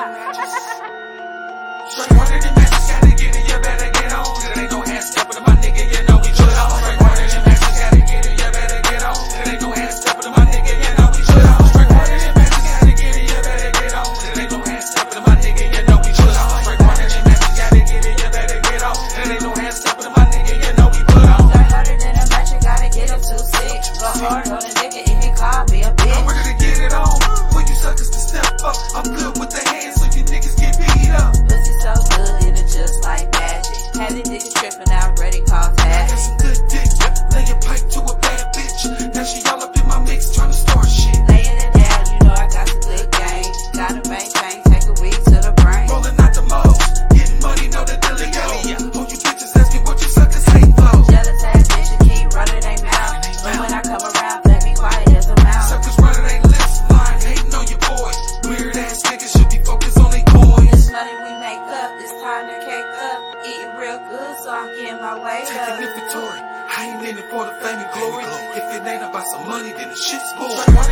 Straight running and matches, gotta get it, you better get on. It ain't no ass stepping to my nigga, you know we put on. Straight running and matches, gotta get it, you better get on. It ain't no ass stepping to my nigga, you know we put on. Straight running and matches, gotta get it, you better get on. It ain't no ass stepping to my nigga, you know we put on. Straight running and matches, gotta get it, you better get on. It ain't no ass stepping to my nigga, you know we put on. Straight harder than a match, you gotta get him too sick. Go hard on a nigga if he call me a bitch. I'm ready to get it on. For you suckers to step up, I'm good with the hands, so you niggas get beat up. Pussy so good, and it's just like magic. Had the niggas tripping out, ready cause Got havoc. some good dick, lay your pipe to a bad bitch. Now she all up in my mix, tryna start shit. Laying it down, you know I got some good game. Gotta maintain, take a week to the brain. Rolling out the most, getting money, know the dealio. Oh, you bitches asking what you suckers hate for. Jealous ass bitches keep running they mouth. But when I come around, they be quiet as a mouse. Suckers running they lips, lying, hating on your boy. Weird ass niggas should be focused on they coins. This money we make up, it's time to cake up. Eating real good, so I'm getting my weight Taking up. inventory, I ain't in it for the fame and glory. If it ain't about some money, then the shit's boring.